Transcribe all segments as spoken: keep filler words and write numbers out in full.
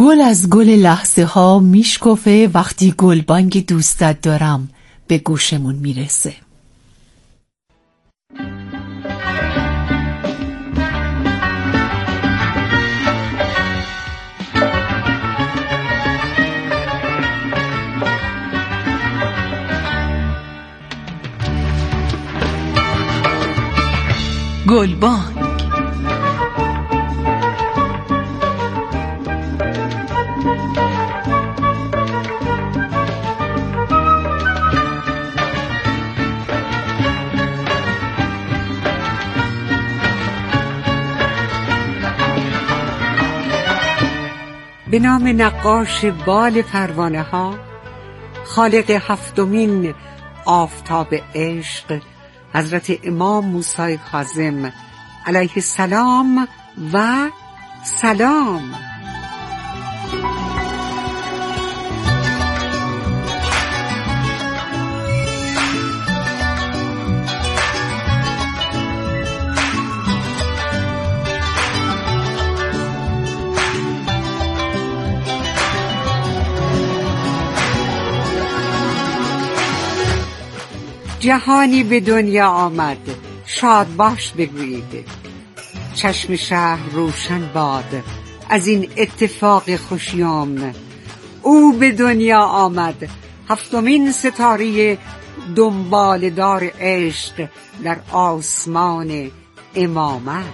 گل از گل لحظه ها میشکفه وقتی گلبانگ دوستت دارم به گوشمون میرسه. گلبانگ به نام نقاش بال پروانه ها، خالق هفتمین آفتاب عشق، حضرت امام موسی کاظم علیه السلام و سلام. جهانی به دنیا آمد، شاد باش بگویید. چشم شهر روشن باد از این اتفاق خوشیامن. او به دنیا آمد، هفتمین ستاره دنبالدار عشق در آسمان امامت.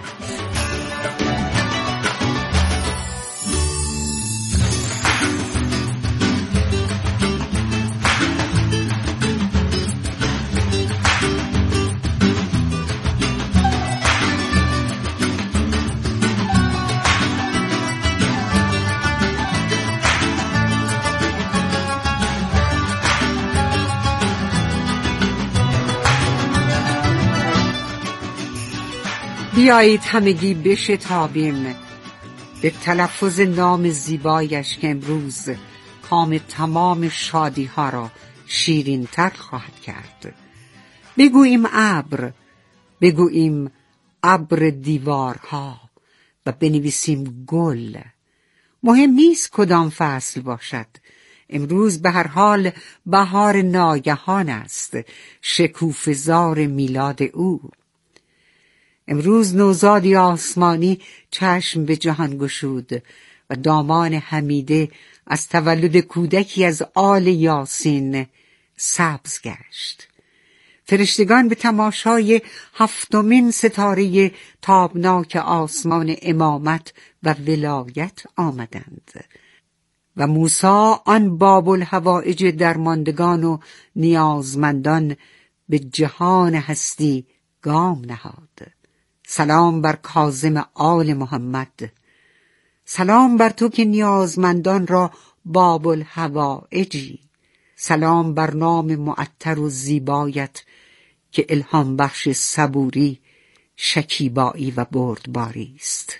بیایید همگی بشتابیم به تلفظ نام زیبایش که امروز کام تمام شادی ها را شیرین تر خواهد کرد. بگوییم ابر، بگوییم ابر دیوارها و بنویسیم گل. مهم نیست کدام فصل باشد، امروز به هر حال بهار ناگهان است، شکوفه‌زار میلاد او. امروز نوزادی آسمانی چشم به جهان گشود و دامان حمیده از تولد کودکی از آل یاسین سبز گشت. فرشتگان به تماشای هفتمین ستاره تابناک آسمان امامت و ولایت آمدند و موسی آن باب الحوائج درماندگان و نیازمندان به جهان هستی گام نهاد. سلام بر کاظم آل محمد، سلام بر تو که نیازمندان را باب الحوائجی. سلام بر نام معطر و زیبایت که الهام بخش صبوری، شکیبایی و بردباری است.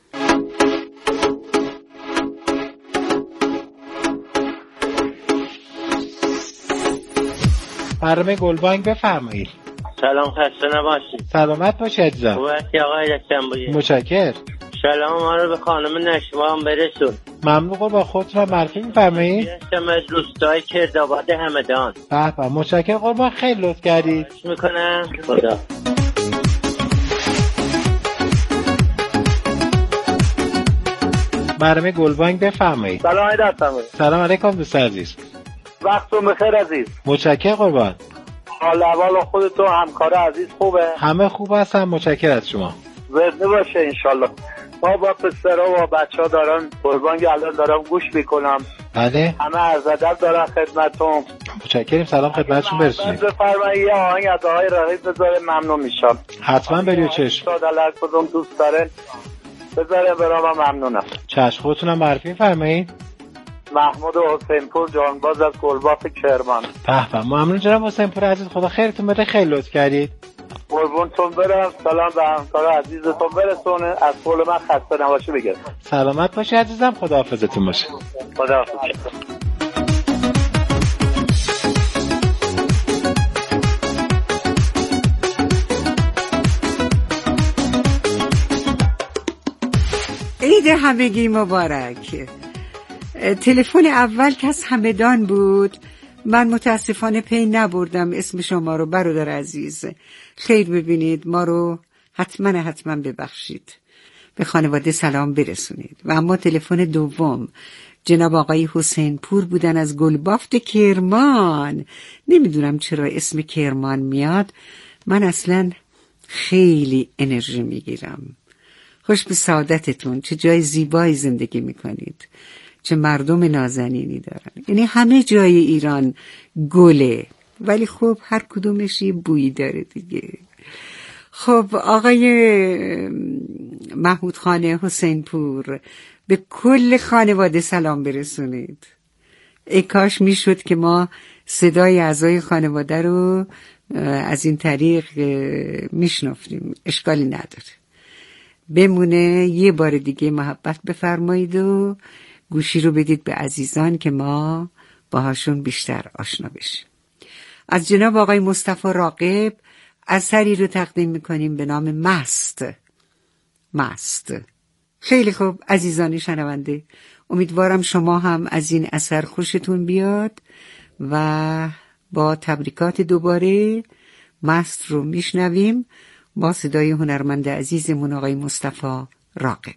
برنامه گلبانگ بفرمایید. سلام، خسته نباشید. سلامت باشید عزیزم. خوبی آقای دستنبویی؟ متشکرم. سلام ما رو به خانم نشوان برسون. ممنون قربان. خودتون رو معرفی می‌فرمایید؟ هستم از روستای کردآباد همدان. به به، متشکرم قربان، خیلی لطف کردید. خواهش میکنم. خدا. برنامه گلبانگ بفرمایید. سلام آقای دستنبویی. سلام علیکم دوست عزیز. وقتتون بخیر عزیز. متشکرم قربان. حال احوال خودت و همکار عزیز خوبه؟ همه خوب هستن، متشکرم از شما. زنده باشه انشالله. ما با پسرها و بچه ها دارن گلبانگ الان دارم گوش میکنم. بله. همه عرض ادب دارن خدمتتون. متشکرم. سلام خدمتتون برسونید. بفرمایید یه آهنگ از آقای رقیب بذاره ممنون میشم. حتما بریو چشم. هر کدوم دوست دارن بذاره برام ممنونم. چشم. خودتونم معرفی می‌فرمایید؟ محمود حسینپور جانباز از گلباف کرمان. به به، ممنون جناب حسینپور عزیز، خدا خیرتون بده، خیلی لطف کردید. قربونتون برم. سلام به همکار عزیزتون برسونه. از قول من خسته نباشی بگید. سلامت باشی عزیزم، خداحافظتون باشه. خداحافظ. عید همگی مبارک. تلفن اول که از همدان بود. من متاسفانه پی نبردم اسم شما رو برادر عزیز. خیر ببینید، ما رو حتما حتما ببخشید، به خانواده سلام برسونید. و اما تلفن دوم جناب آقای حسین پور بودن از گلبافت کرمان. نمیدونم چرا اسم کرمان میاد، من اصلا خیلی انرژی میگیرم. خوش به سعادتتون، چه جای زیبایی زندگی میکنید، چه مردم نازنینی دارن. یعنی همه جای ایران گله، ولی خب هر کدومش یه بویی داره دیگه. خب آقای محمود خان حسین پور، به کل خانواده سلام برسونید. ای کاش میشد که ما صدای اعضای خانواده رو از این طریق میشنفتیم. اشکالی نداره، بمونه. یه بار دیگه محبت بفرمایید و گوشی رو بدید به عزیزان که ما باهاشون بیشتر آشنا بشیم. از جناب آقای مصطفی راغب اثری رو تقدیم میکنیم به نام مست. مست. خیلی خوب عزیزان شنونده، امیدوارم شما هم از این اثر خوشتون بیاد و با تبریکات دوباره مست رو میشنویم با صدای هنرمند عزیزمون آقای مصطفی راغب.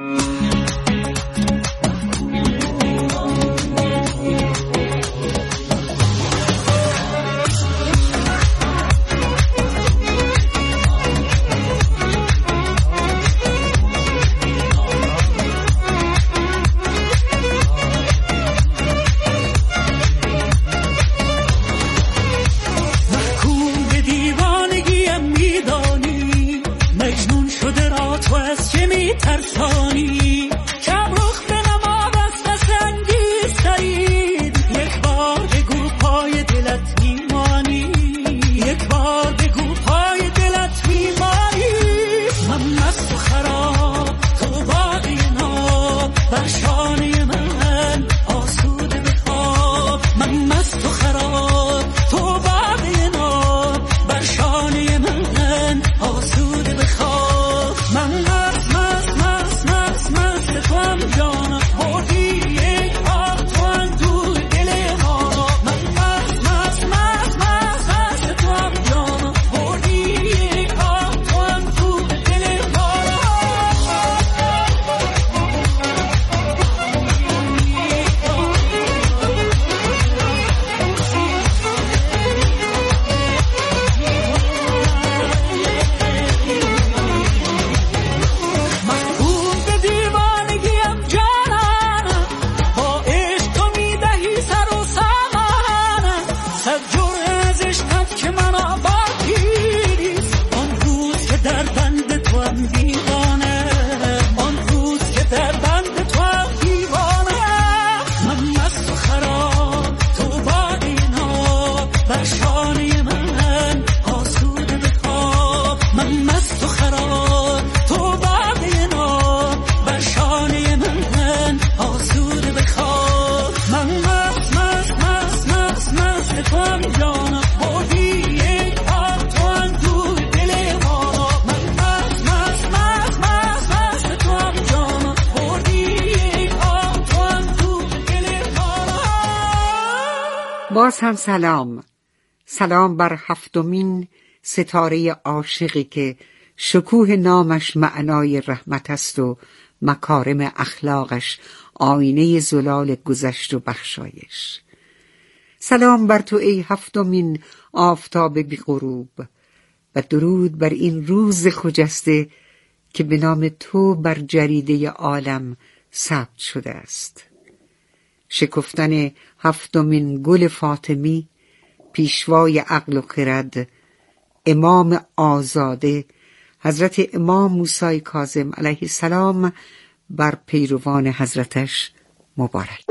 ترسانی کم رخ به نما دست سنگی سرید، یک بار بگو پای دلت میمانی، یک بار بگو پای دلت میمانی. من مست و خراب تو باقی ناب، بر شانه من آسوده بخواب. من مست و خراب تو باقی ناب، بر شانه من آسوده بخواب. من باز هم سلام. سلام بر هفتمین ستاره عاشقی که شکوه نامش معنای رحمت است و مکارم اخلاقش آینه زلال گذشت و بخشایش. سلام بر تو ای هفتمین آفتاب بی غروب و درود بر این روز خجسته که به نام تو بر جریده عالم ثبت شده است. شکفتن هفتمین گل فاطمی، پیشوای عقل و خرد، امام آزاده حضرت امام موسی کاظم علیه السلام بر پیروان حضرتش مبارک.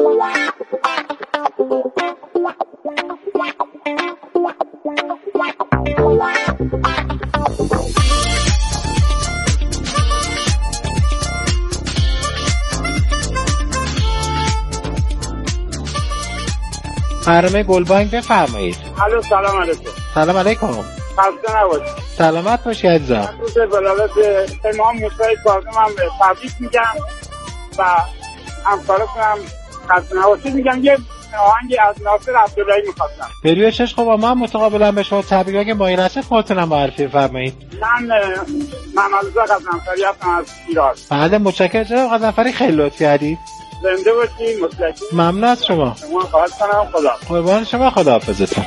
برنامه گلبانگ بفرمایید. الو سلام علیکم. سلام علیکم. خسته نباشید. سلامت باشی عزیزم. روز ولادت امام موسی کاظم هم تبریک میگم و همکارتون هم خسته نباشید. میگم یه آهنگ از ناصر عبداللهی می‌خواستم. به روی چش خب من متقابلا به شما تبریک بگم. با این رسم خودتونم معرفی فرمایید. من محمد رضا غضنفری هستم از شیراز. بله متشکرم جناب غضنفری، خیلی لطف کردید. زنده باشید. متشکرم. ممنون از شما. شما خواهش کنم. خدا قربان شما. خداحافظتون.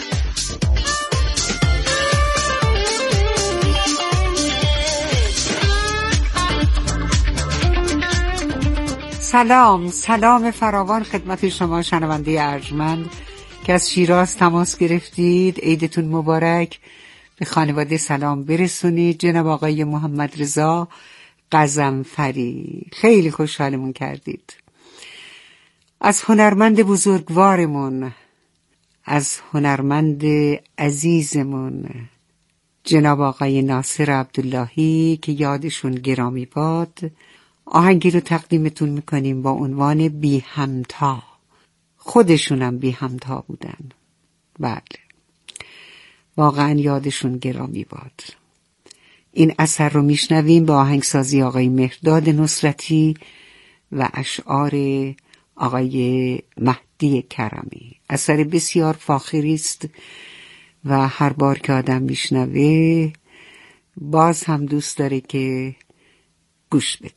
سلام سلام فراوان خدمت شما شنونده ارجمند که از شیراز تماس گرفتید. عیدتون مبارک. به خانواده سلام برسونید. جناب آقای محمد رضا غضنفری، خیلی خوشحالمون کردید. از هنرمند بزرگوارمون، از هنرمند عزیزمون جناب آقای ناصر عبداللهی که یادشون گرامی باد، آهنگی رو تقدیمتون میکنیم با عنوان بی همتا. خودشونم بی همتا بودن. بله واقعا یادشون گرامی باد. این اثر رو میشنویم با آهنگسازی آقای مهرداد نصرتی و اشعار آقای مهدی کرمی. اثر بسیار فاخری است و هر بار که آدم میشنوه باز هم دوست داره که گوش بده.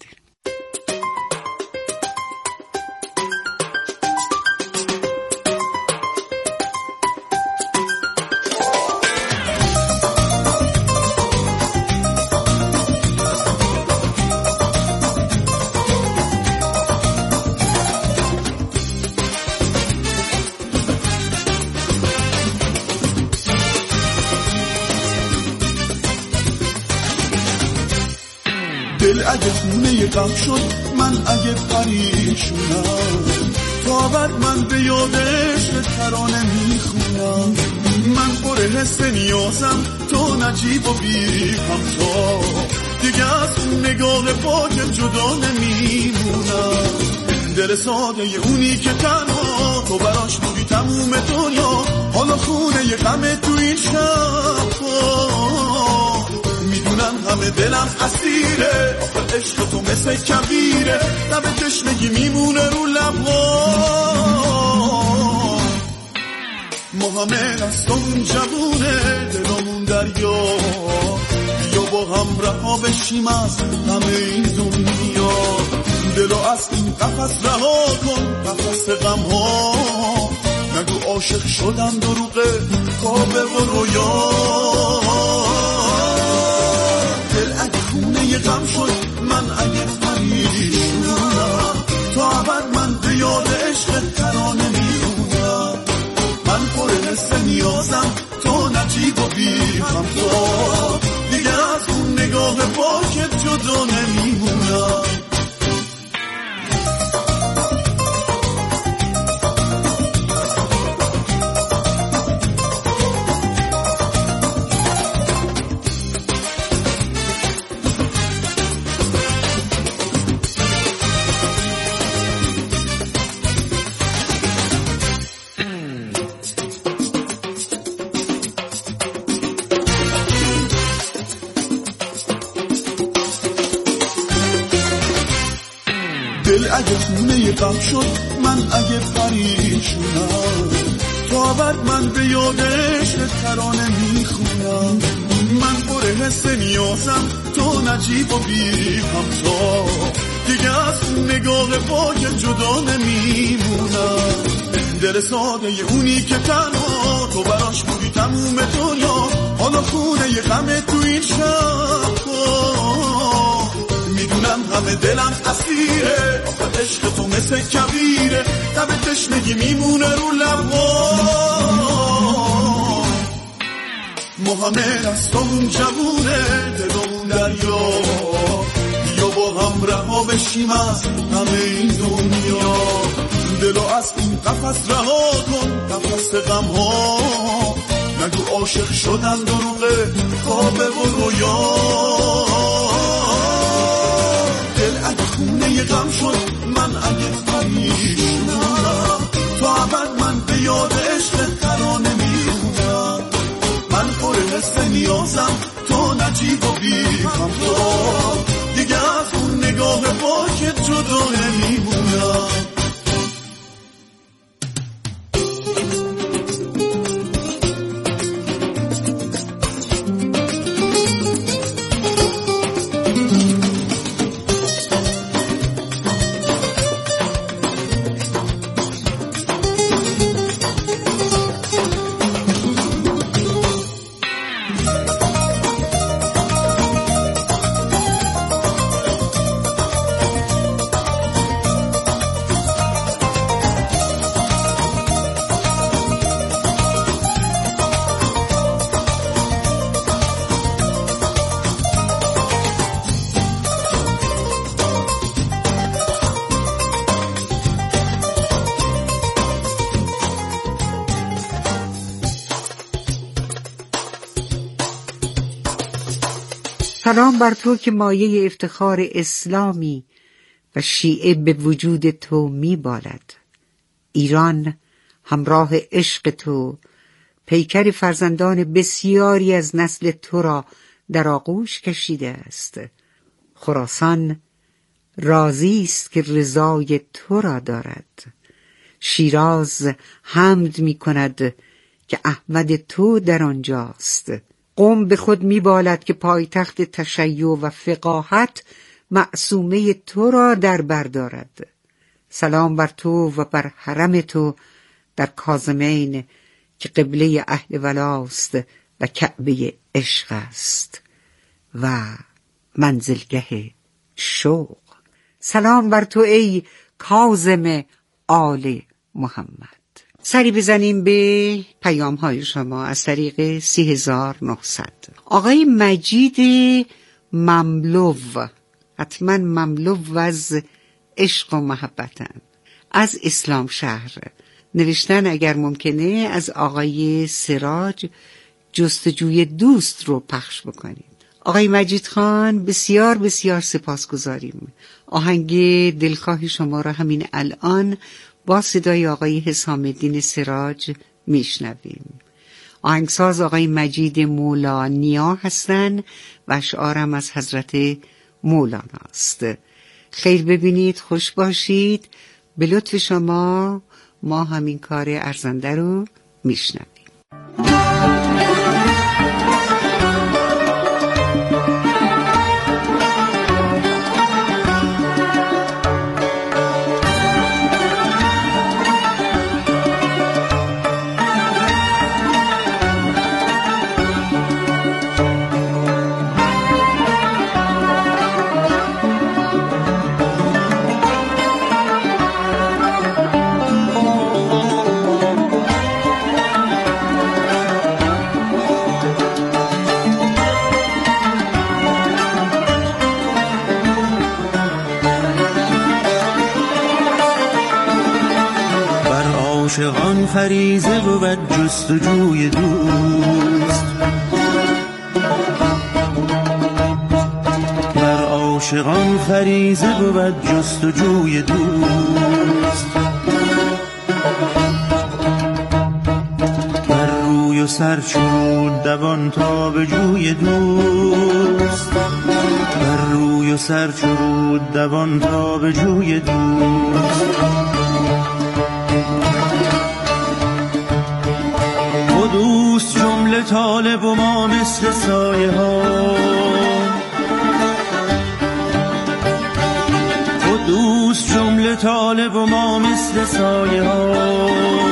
دل اگه خونه غم شد، من اگه پریشونم، تا بعد من به یادش ترانه میخونم. من پر حس نیازم، تو نجیب و بی همتا، دیگه از اون نگاه پاکم جدا نمیمونم. دل ساده اونی که تنها تو براش بودی تموم دنیا، حالا خونه ی غم تو این شبا. میدونم همه دلم اسیره، آخه عشق تو مثل کبیره، لب تشنگی میمونه رو لبها. ما همه دستمون جوونه، دلمون دریا، بیا با هم رها بشیم از همه این دنیا. دلو از این قفس رها کن، قفس غم ها، نگو عاشق شدم دروغه خوابه و رویا. دل اگه خونه ی غم شد، من اگه پریشونم، تا ابد من به یاد عشق ترانه میمونم. من پر حس نیازم، تو نجیب و بی همتا، دیگه از اون نگاه پاکت جدا نمیمونم. دل اگه خونه ی غم شد، من اگه پریشونم، تا بعد من به یادش ترانه میخونم. من پر حس نیازم، تو نجیب و بی همتا، دیگه از اون نگاه پاک جدا نمیمونم. دل ساده ی اونی که تنها تو براش بودی تموم دنیا، حالا خونه ی غم تو این شبا. میدونم همه دلم اسیره، آخه عشق تو مثل کبیره، لب تشنگی میمونه رو لبها. ما همه دستمون جوونه، دلمون دریا، بیا با هم رها بشیم از همه این دنیا. دلو از این قفس رها کن، قفس غم ها، نگو عاشق شدن دروغه خوابه و رویا. دل اگه خونه ی غم شد، من اگه پریشونم، تا ابد من به یاد عشق ترانه میمونم. من پر حس نیازم، تو نجیب و بی همتا، دیگه از اون نگاه پاکت جدا نمیمونم. سلام بر تو که مایه افتخار اسلامی و شیعه به وجود تو می بالد. ایران همراه عشق تو، پیکر فرزندان بسیاری از نسل تو را در آغوش کشیده است. خراسان راضی است که رضای تو را دارد. شیراز حمد می کند که احمد تو در آنجاست. قم به خود می بالد که پایتخت تشیع و فقاهت معصومه تو را در بر دارد. سلام بر تو و بر حرم تو در کاظمین که قبله اهل ولاست و کعبه عشق است و منزلگه شوق. سلام بر تو ای کاظم آل محمد. سری بزنیم به پیام های شما از طریق سی هزار و نهصد. آقای مجید مملو، حتما مملو از عشق و محبتن، از اسلام شهر نوشتن اگر ممکنه از آقای سراج جستجوی دوست رو پخش بکنید. آقای مجید خان بسیار بسیار سپاسگزاریم. آهنگ دلخواه شما را همین الان با صدای آقای حسام الدین سراج میشنویم. آهنگساز آقای مجید مولانیا هستند و اشعارم از حضرت مولانا است. خیر ببینید، خوش باشید. به لطف شما ما همین کار ارزنده رو میشنویم. عاشقان فریضه بود جستجوی دوست، بر عاشقان فریضه بود جستجوی دوست. بر روی و سر چون دوان تا به جوی دوست، بر روی و سر چون دوان تا به جوی دوست. دوست جمله طالب و ما مثل سایه ها، و دوست جمله طالب و ما مثل سایه ها.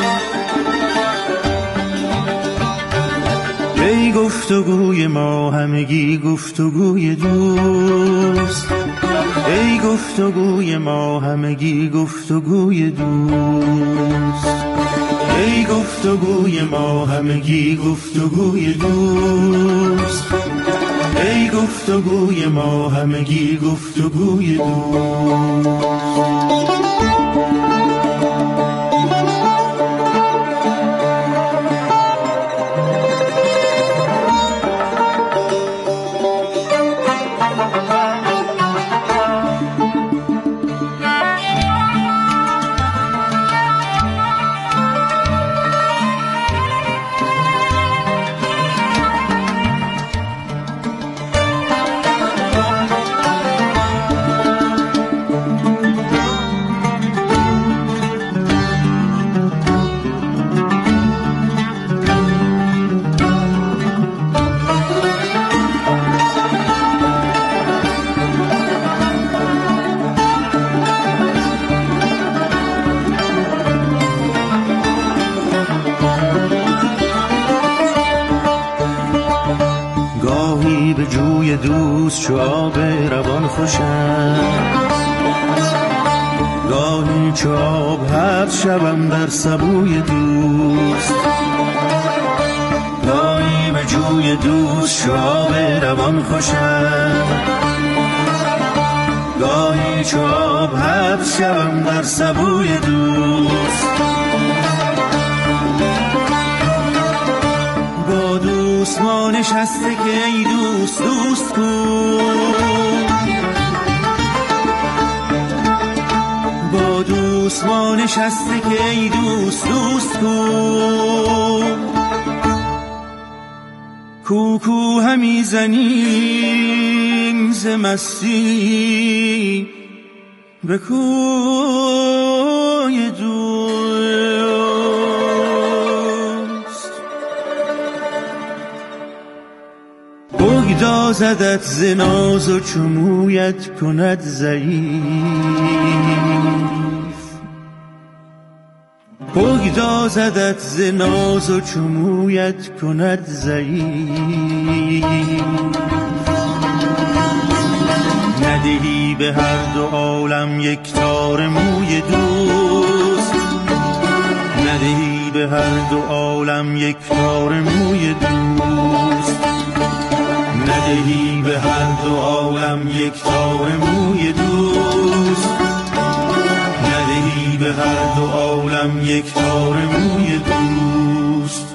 ای گفتگوی ما همگی گفتگوی دوست، ای گفتگوی ما همگی گفتگوی دوست، ای گفتگوی ما همگی گفتگوی دوست، ای گفتگوی ما همگی گفتگوی دوست. دوست چو آب روان خوش است، گاهی چو آب حبس شوم در سبوی دوست، گاهی به جوی دوست چو آب روان خوش است، گاهی چو آب حبس شوم در سبوی دوست. با دوست ما نشسته که ای دوست دوست کو، نشسته که ای دوست دوست کو کوکو همی زنیم ز مستی به کوی دوست. بگدا زدت ز ناز و چمویت کند ضعیف، بگدا زدت ز ناز و چمویت کند ضعیف. ندهی به هر دو عالم یک تار موی دوست، ندهی به هر دو عالم یک تار موی دوست، ندهی به هر دو عالم یک تار موی دوست، ندهی به هر دو عالم یک تار موی دوست.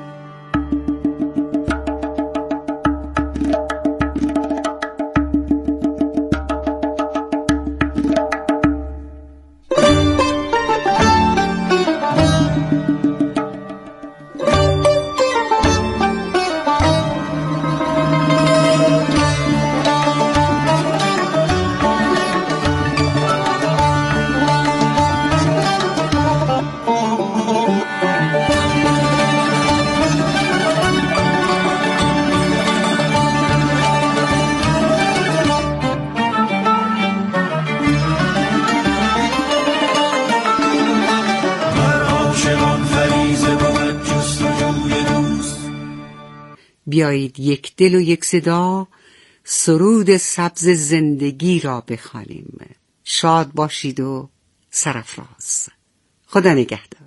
بیایید یک دل و یک صدا سرود سبز زندگی را بخوانیم. شاد باشید و سرافراز. خدا نگهدار.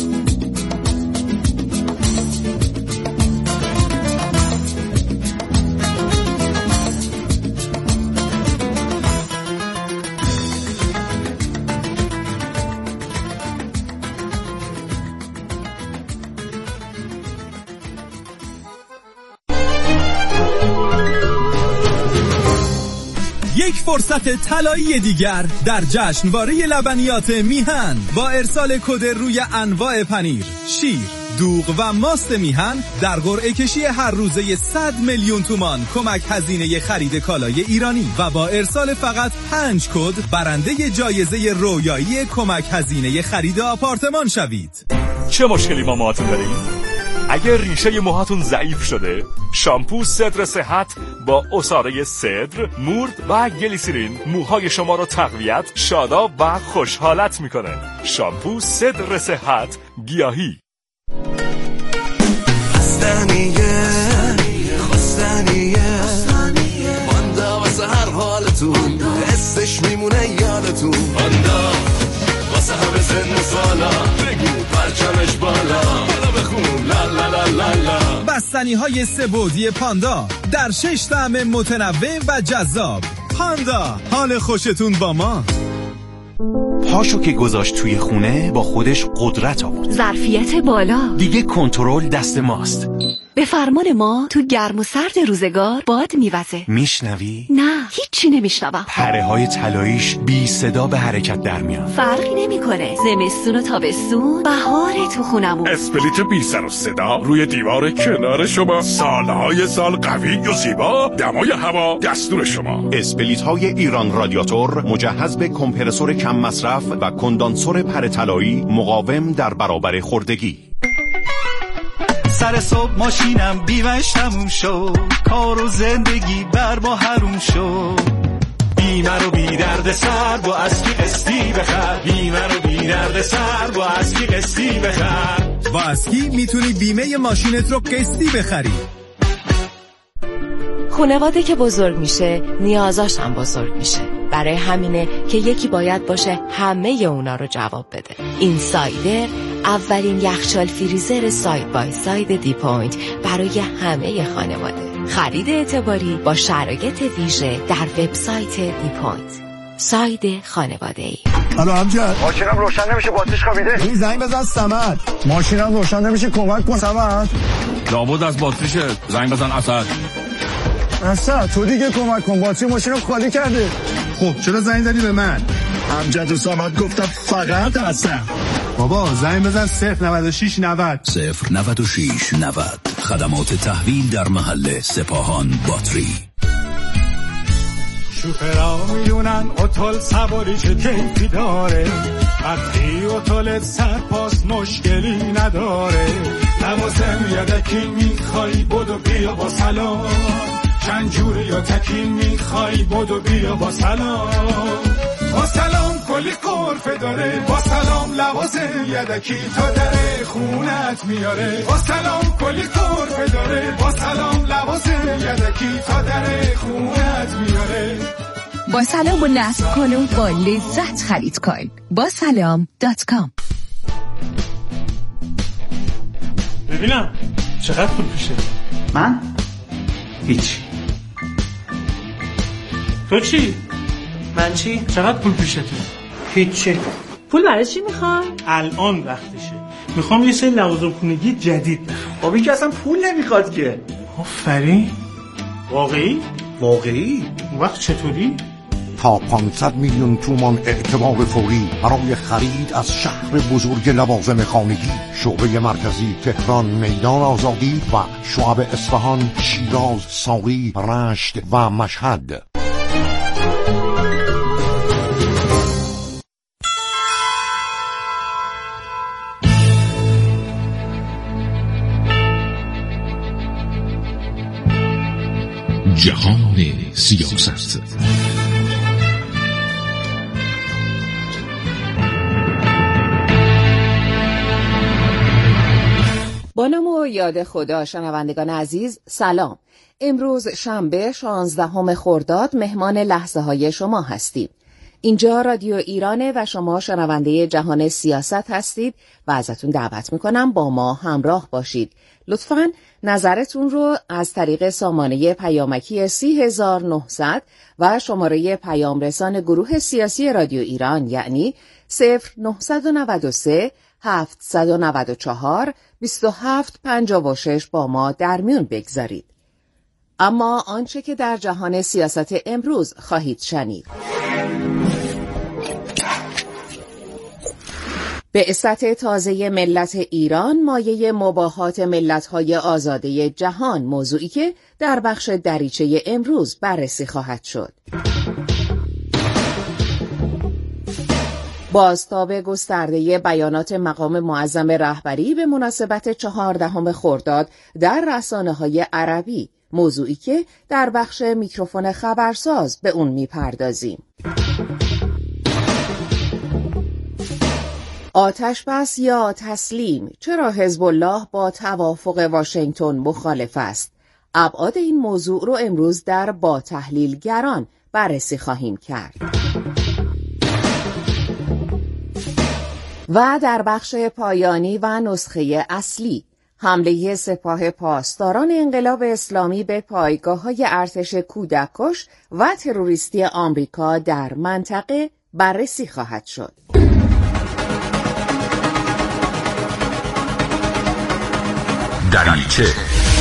یک فرصت طلایی دیگر در جشنواره لبنیات میهن با ارسال کد روی انواع پنیر، شیر، دوغ و ماست میهن در قرعه کشی هر روزه صد میلیون تومان کمک هزینه خرید کالای ایرانی و با ارسال فقط پنج کد برنده جایزه رویایی کمک هزینه خرید آپارتمان شوید. چه مشکلی با موهاتون دارید؟ اگر ریشه موهاتون ضعیف شده، شامپو صدر صحت با عصاره صدر، مورد و گلیسرین موهای شما رو تقویت، شاداب و خوشحالت میکنه. شامپو صدر صحت گیاهی. خستنیه خستنیه ماندا واسه هر حالتون، حسش میمونه یادتون. ماندا واسه همه سن و سالا، بگو پرچمش بالا، بالا بخون لا لا لا لا لا. بستنی های سه‌بعدی پاندا در شش طعم متنوع و جذاب. پاندا، حال خوشتون با ما. پاشو که گذاشت توی خونه با خودش قدرت آورد. ظرفیت بالا. دیگه کنترل دست ماست. به فرمان ما تو گرم و سرد روزگار باد میوزه. میشنوی؟ نه، هیچی نمیشنوم. پره های طلاییش بی صدا به حرکت در میان. فرقی نمیکنه. زمستون و تابستون، بهار تو خونمون. اسپلیت بی سر و صدا روی دیوار کنار شما، سالهای سال قوی و زیبا، دمای هوا دستور شما. اسپلیت های ایران رادیاتور مجهز به کمپرسور کم مصرف و کندانسور پره طلایی مقاوم در برابر خوردگی. سر صبح ماشینم بیمش تموم شد، کار و زندگی بر ما حروم شد. بیمه رو بی درد سر با اسکی قسطی بخر، بیمه رو بی درد سر با اسکی قسطی بخر. با اسکی میتونی بیمه ماشینت رو قسطی بخری. خانواده که بزرگ میشه نیازاش هم بزرگ میشه. برای همینه که یکی باید باشه همه اونا رو جواب بده. این سایدر اولین یخچال فریزر ساید بای ساید دی پوینت برای همه خانواده. خرید اعتباری با شرایط ویژه در وبسایت دی پوینت. ساید خانواده ای. الو امجد، ماشینم روشن نمیشه، باتریش خوابیده. این زنگ بزن صمد. ماشینم روشن نمیشه، کمک کن صمد. لابد از باتریشه، زنگ بزن اسد. اسد تو دیگه کمک کن، باتری ماشینم خالی کرده. خب چرا زنگ زدی به من؟ امجد و سامد گفتم فقط هستم. بابا زنگ بزن صفر نود و شش نود صفر نود و شش نود. خدمات تحویل در محل سپاهان باتری. شوفرا میدونن اتول سواری چه کیفی داره، وقتی اتول سرپاس مشکلی نداره. لوازم یدکی میخوای بدو بیا با سلام، چند جوری یا تکی میخوای بدو بیا با سلام. با سلام کلی قرفه داره، با سلام لوازم یدکی تا در خونت میاره. با سلام کلی قرفه داره، با سلام لوازم یدکی تا در خونت میاره. با سلام و نصب کن و با لذت خرید کن. با سلام دات کام. ببینم چقدر پول پیشه؟ من؟ هیچ. تو چی؟ من چی؟ چقدر پول پیشه تو؟ هیچی. پول برای چی میخوام؟ الان وقتشه. میخوام یه سری لوازم خونگی جدید بخرم. خب این که اصلا پول نمیخواد که. آفرین. واقعی؟ واقعی؟ اون وقت چطوری؟ تا پانصد میلیون تومان اعتبار فوری برای خرید از شهر بزرگ لوازم خانگی. شعبه مرکزی تهران، میدان آزادی و شعب اصفهان، شیراز، ساقی، رشت و مشهد. جهان سیاست. با نام و یاد خدا شنوندگان عزیز سلام. امروز شنبه شانزدهم خرداد مهمان لحظه های شما هستیم. اینجا رادیو ایرانه و شما شنونده جهان سیاست هستید و ازتون دعوت میکنم با ما همراه باشید. لطفاً نظرتون رو از طریق سامانه پیامکی سی هزار و نهصد و شماره پیام رسان گروه سیاسی رادیو ایران یعنی صفر نهصد و نود و سه هفتصد و نود و چهار بیست و هفت پنجاه و شش با ما در میون بگذارید. اما آنچه که در جهان سیاست امروز خواهید شنید: بعثت تازه ملت ایران مایه مباهات ملت‌های آزاده جهان، موضوعی که در بخش دریچه امروز بررسی خواهد شد. بازتاب گسترده بیانات مقام معظم رهبری به مناسبت چهاردهم خرداد در رسانه‌های عربی، موضوعی که در بخش میکروفون خبرساز به اون میپردازیم. آتش بس یا تسلیم، چرا حزب الله با توافق واشنگتن مخالف است؟ ابعاد این موضوع رو امروز در با تحلیلگران بررسی خواهیم کرد. و در بخش پایانی و نسخه اصلی، حمله سپاه پاسداران انقلاب اسلامی به پایگاه‌های ارتش کودککش و تروریستی آمریکا در منطقه بررسی خواهد شد. دریچه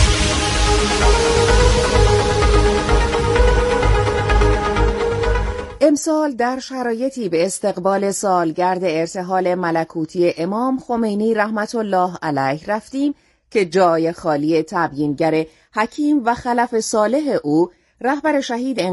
امسال در شرایطی به استقبال سالگرد ارتحال ملکوتی امام خمینی رحمت الله علیه رفتیم که جای خالی تبیینگر حکیم و خلف صالح او رهبر شهید